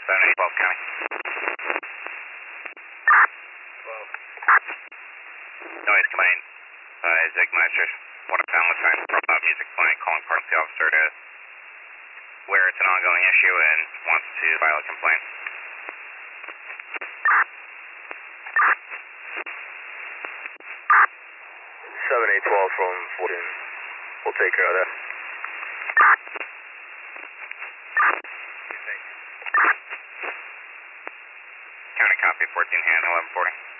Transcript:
712 County. 12. Noise complaint. Zigmeister, what I found was trying from music playing, calling parts of the officer to where it's an ongoing issue and wants to file a complaint. 7812 from 14. We'll take care of that. County copy, 14 hand, 1140.